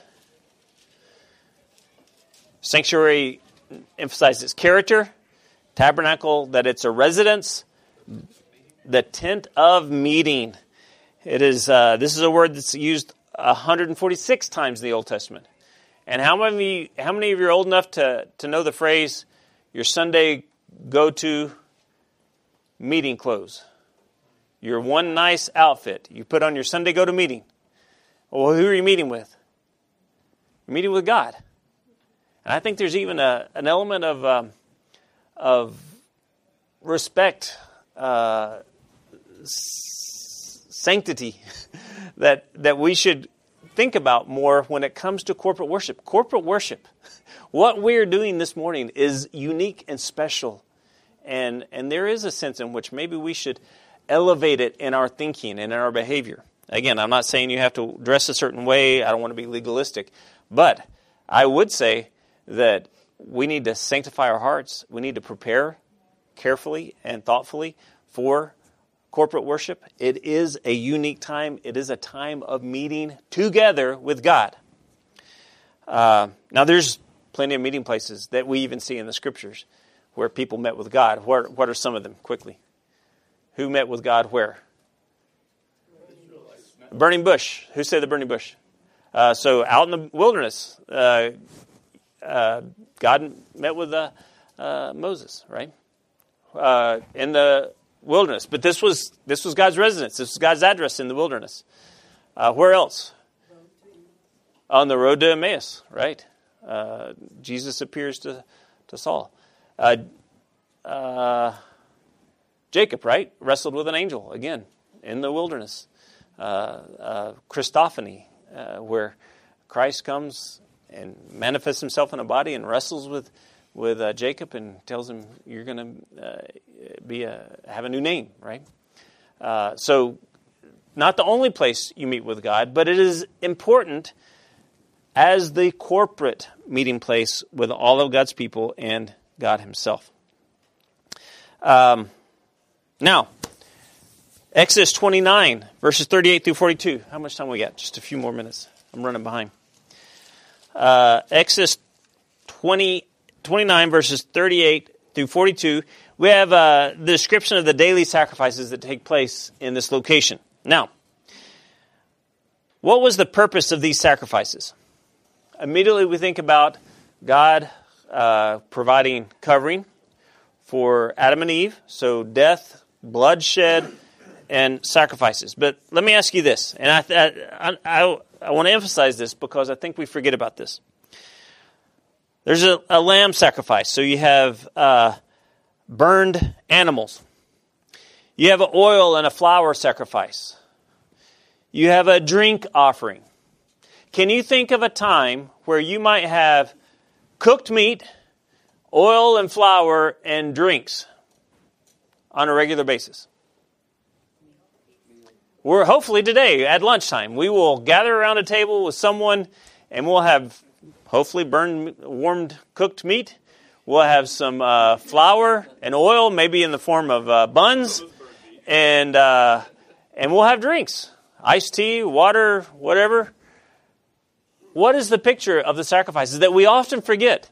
A: Sanctuary emphasizes character. Tabernacle, that it's a residence. The tent of meeting. It is. Uh, this is a word that's used one hundred forty-six times in the Old Testament. And how many, how many of you are old enough to, to know the phrase, your Sunday go-to meeting clothes? Your one nice outfit. You put on your Sunday go-to meeting. Well, who are you meeting with? You're meeting with God. And I think there's even a, an element of, um, of respect, uh, s- sanctity, that that we should think about more when it comes to corporate worship. Corporate worship, what we're doing this morning is unique and special. And, and there is a sense in which maybe we should elevate it in our thinking and in our behavior. Again, I'm not saying you have to dress a certain way. I don't want to be legalistic. But I would say that we need to sanctify our hearts. We need to prepare carefully and thoughtfully for corporate worship. It is a unique time. It is a time of meeting together with God. Uh, now, there's plenty of meeting places that we even see in the Scriptures where people met with God. What, what are some of them, quickly? Who met with God where? Burning bush. Who said the burning bush? Uh, so out in the wilderness, uh, uh, God met with uh, uh, Moses, right? Uh, in the wilderness. But this was this was God's residence. This was God's address in the wilderness. Uh, where else? On the road to Emmaus, right? Uh, Jesus appears to, to Saul. Uh, uh, Jacob, right? Wrestled with an angel, again, in the wilderness. Uh, uh, Christophany, uh, where Christ comes and manifests himself in a body and wrestles with with uh, Jacob and tells him, you're going to uh, be a have a new name, right? Uh, so not the only place you meet with God, but it is important as the corporate meeting place with all of God's people and God himself. Um, now, Exodus twenty-nine, verses thirty-eight through forty-two. How much time we got? Just a few more minutes. I'm running behind. Uh, Exodus twenty, twenty-nine, verses thirty-eight through forty-two. We have uh, the description of the daily sacrifices that take place in this location. Now, what was the purpose of these sacrifices? Immediately we think about God uh, providing covering for Adam and Eve. So death, bloodshed, and sacrifices. But let me ask you this, and I, I, I, I want to emphasize this because I think we forget about this. There's a, a lamb sacrifice, so you have uh, burned animals. You have an oil and a flour sacrifice. You have a drink offering. Can you think of a time where you might have cooked meat, oil and flour, and drinks on a regular basis. We're hopefully today at lunchtime, we will gather around a table with someone and we'll have hopefully burned, warmed, cooked meat. We'll have some uh, flour and oil, maybe in the form of uh, buns, and uh, and we'll have drinks, iced tea, water, whatever. What is the picture of the sacrifices that we often forget?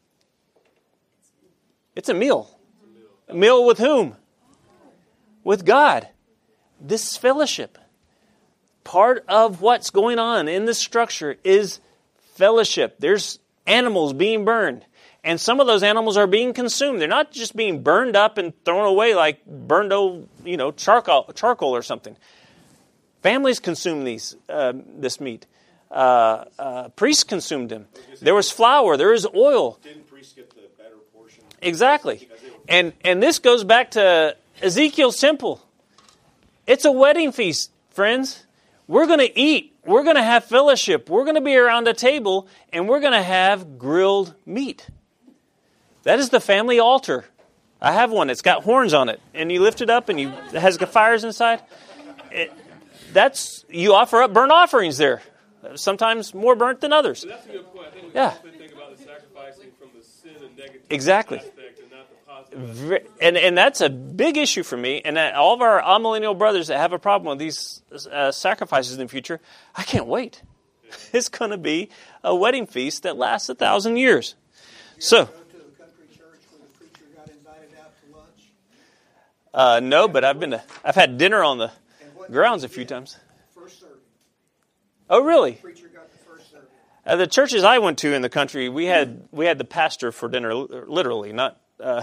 A: It's a meal. A meal with whom? With God. This fellowship. Part of what's going on in this structure is fellowship. There's animals being burned. And some of those animals are being consumed. They're not just being burned up and thrown away like burned old, you know, charcoal, charcoal or something. Families consume these, uh, this meat. Uh, uh, priests consumed them. There was flour. There is oil.
G: Didn't priests get the better portion?
A: Exactly. And and this goes back to Ezekiel's temple. It's a wedding feast, friends. We're going to eat. We're going to have fellowship. We're going to be around a table, and we're going to have grilled meat. That is the family altar. I have one. It's got horns on it, and you lift it up, and you, it has fires inside. It, that's you offer up burnt offerings there. Sometimes more burnt than others.
H: But that's a good point. I think we
A: yeah.
H: often think about the sacrificing from the sin and negative
A: exactly.
H: aspect and not the positive aspect.
A: And and that's a big issue for me. And all of our amillennial brothers that have a problem with these uh, sacrifices in the future, I can't wait. Yeah. It's going to be a wedding feast that lasts a thousand years.
E: Did you
A: so.
E: Go to the country church where the preacher got invited out to lunch?
A: Uh, no, but I've been to, I've had dinner on the grounds a few times.
E: First serving.
A: Oh, really?
E: The preacher got the first serving.
A: Uh, the churches I went to in the country, we had we had the pastor for dinner, literally, not uh,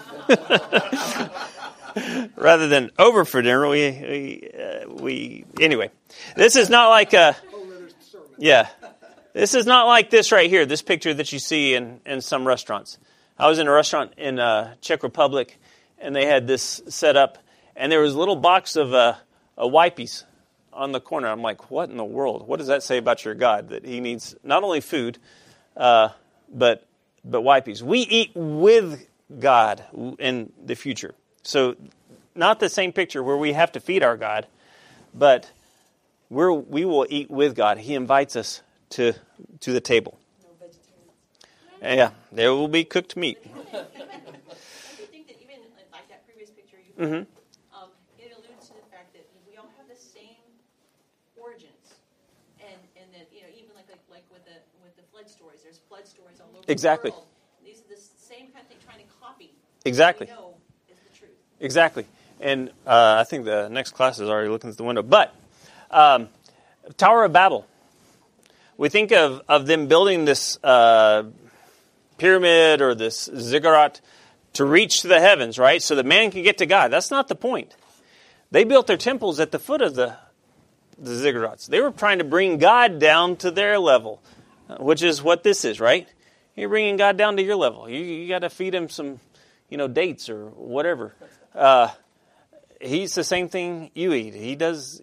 A: rather than over for dinner. We we, uh, we anyway. This is not like a yeah. This is not like this right here. This picture that you see in, in some restaurants. I was in a restaurant in uh, Czech Republic, and they had this set up, and there was a little box of uh, uh, wipes on the corner. I'm like, what in the world? What does that say about your God? That he needs not only food, uh, but but wipes. We eat with God in the future. So not the same picture where we have to feed our God, but we're, we will eat with God. He invites us to to the table.
F: No vegetarian.
A: And yeah, there will be cooked meat.
C: I think that even like that previous picture you
A: Mm-hmm.
C: um, it alludes to the fact that we all have the same origins, and and that you know even like like, like with the with the flood stories, there's flood stories all over
A: Exactly.
C: the world. These are the same kind of thing trying to copy.
A: Exactly.
C: What we know is the truth.
A: Exactly. And uh, I think the next class is already looking at the window. But um, Tower of Babel. We think of, of them building this uh, pyramid or this ziggurat to reach to the heavens, right? So that man can get to God. That's not the point. They built their temples at the foot of the, the ziggurats. They were trying to bring God down to their level, which is what this is, right? You're bringing God down to your level. You, you got to feed him some, you know, dates or whatever. Uh, he eats the same thing you eat. He does.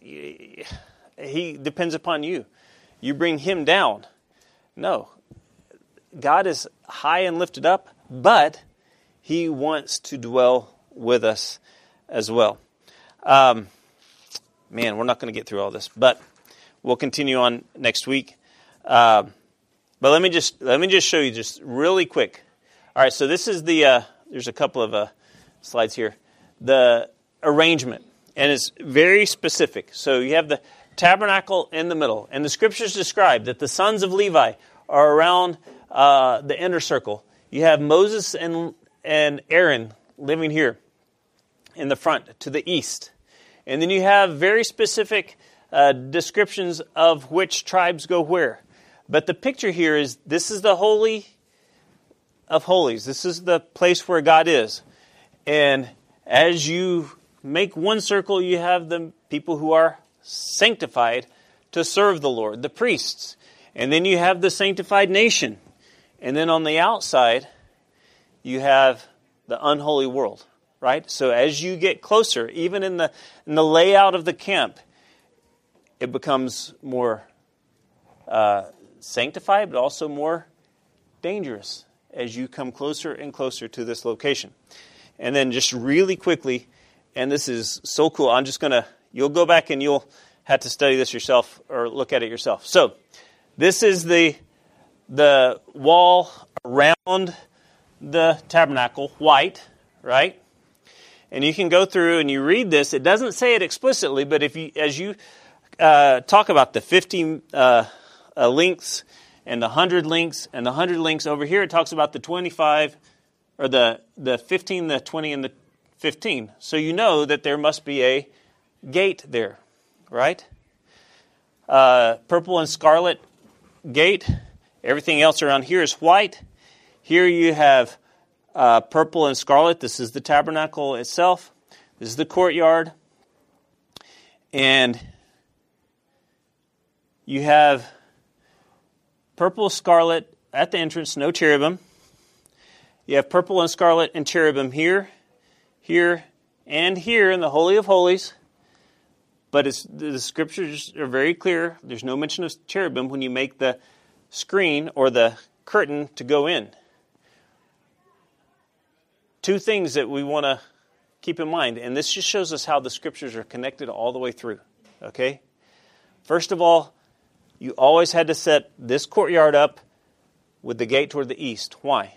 A: He depends upon you. You bring him down. No. God is high and lifted up, but he wants to dwell with us as well. Um, man, we're not going to get through all this, but we'll continue on next week. Uh, but let me just let me just show you just really quick. All right, so this is the. Uh, there's a couple of uh, slides here. The arrangement, and it's very specific. So you have the tabernacle in the middle. And the scriptures describe that the sons of Levi are around uh, the inner circle. You have Moses and, and Aaron living here in the front to the east. And then you have very specific uh, descriptions of which tribes go where. But the picture here is this is the Holy of Holies. This is the place where God is. And as you make one circle, you have the people who are sanctified to serve the Lord, the priests. And then you have the sanctified nation. And then on the outside, you have the unholy world, right? So as you get closer, even in the in the layout of the camp, it becomes more uh, sanctified, but also more dangerous. as you come closer and closer to this location. And then just really quickly, and this is so cool, I'm just going to, you'll go back and you'll have to study this yourself or look at it yourself. So this is the the wall around the tabernacle, white, right? And you can go through and you read this. It doesn't say it explicitly, but if you, as you uh, talk about the fifty uh, uh, links and the one hundred links and the one hundred links over here, it talks about the twenty-five or the the fifteen, the twenty, and the fifteen. So you know that there must be a gate there, right? Uh, purple and scarlet gate. Everything else around here is white. Here you have uh, purple and scarlet. This is the tabernacle itself. This is the courtyard. And you have purple, scarlet at the entrance, no cherubim. You have purple and scarlet and cherubim here, here, and here in the Holy of Holies. But it's, the scriptures are very clear. There's no mention of cherubim when you make the screen or the curtain to go in. Two things that we want to keep in mind, and this just shows us how the scriptures are connected all the way through. Okay? First of all, you always had to set this courtyard up with the gate toward the east. Why?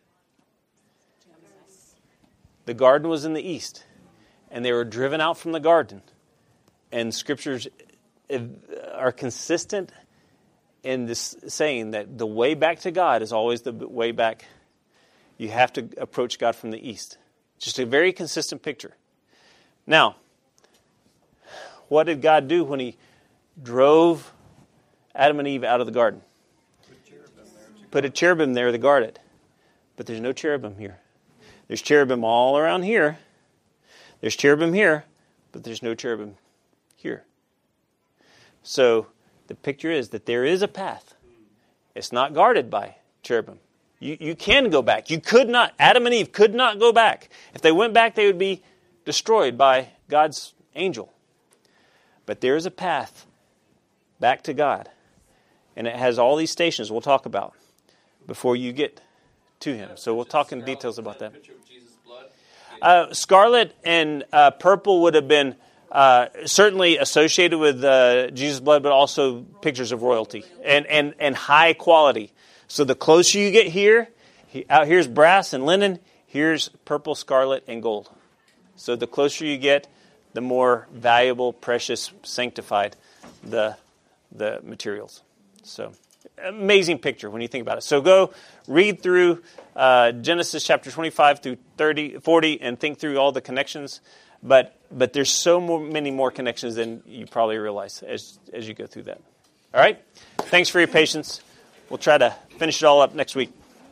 A: The garden was in the east, and they were driven out from the garden. And scriptures are consistent in this saying that the way back to God is always the way back. You have to approach God from the east. Just a very consistent picture. Now, what did God do when He drove Adam and Eve out of the garden? Put a cherubim there to guard it. But there's no cherubim here. There's cherubim all around here. There's cherubim here, but there's no cherubim here. So the picture is that there is a path. It's not guarded by cherubim. You, you can go back. You could not, Adam and Eve could not go back. If they went back, they would be destroyed by God's angel. But there is a path back to God. And it has all these stations we'll talk about before you get to Him. So we'll talk in details about that. Uh, scarlet and uh, purple would have been uh, certainly associated with uh, Jesus' blood, but also pictures of royalty and, and, and high quality. So the closer you get here, he, out here's brass and linen, here's purple, scarlet, and gold. So the closer you get, the more valuable, precious, sanctified the the materials. So amazing picture when you think about it. So go read through uh, Genesis chapter twenty-five through thirty, forty and think through all the connections. But but there's so more, many more connections than you probably realize as as you go through that. All right? Thanks for your patience. We'll try to finish it all up next week.